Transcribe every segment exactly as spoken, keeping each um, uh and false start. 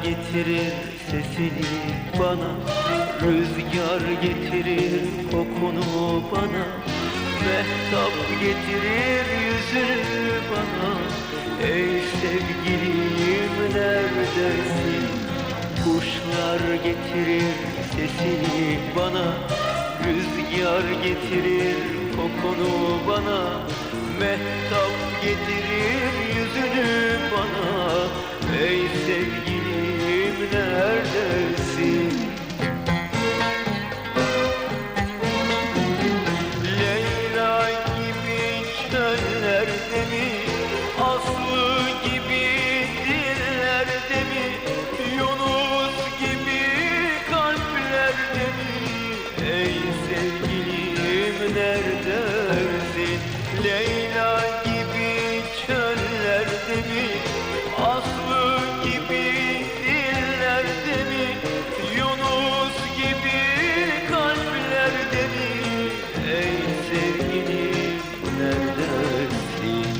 getirir sesini bana, rüzgar getirir kokunu bana, mehtap getirir yüzünü bana. Ey sevgilim neredesin? Kuşlar getirir sesini bana, rüzgar getirir kokunu bana, mehtap getirir yüzünü bana. Ey sevgilim neredesin? Leyla gibi çöllerde mi, Aslı gibi dillerde mi, Yunus gibi kalplerde mi? Ey sevgilim neredesin? Leyla gibi çöllerde mi, Aslı gibi dillerde mi, Yunus gibi kalplerde mi? Ey sevgilim neredesin?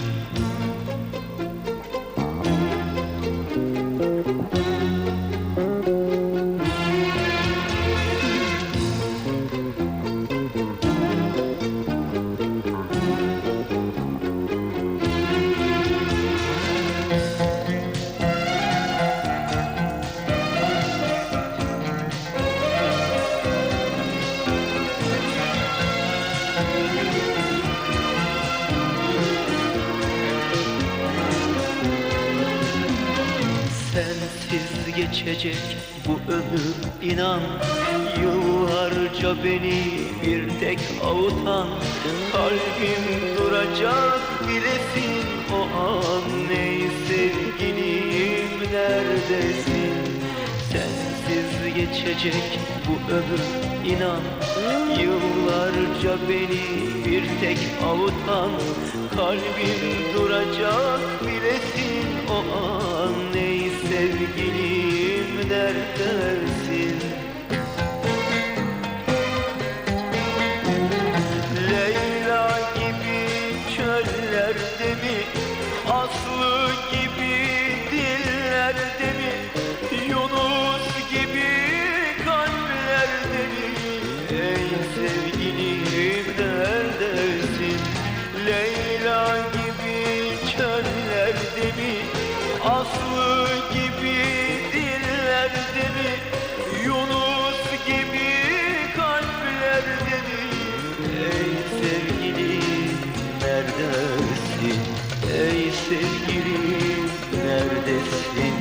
Sensiz geçecek bu ömür inan, yıllarca beni bir tek avutan. Kalbim duracak bilesin o an. Ey sevgilim neredesin? Sensiz geçecek bu ömür inan, yıllarca beni bir tek avutan. Kalbim duracak bilesin o an. Ey sevgilim neredesin? Leyla gibi çöllerde mi, Aslı gibi dillerde mi, Yunus gibi kalplerde mi? Ey sevgilim neredesin? Leyla gibi çöllerde mi, Aslı gibi dillerde mi, Yunus gibi kalplerde mi? Ey sevgilim neredesin? Ey sevgilim neredesin?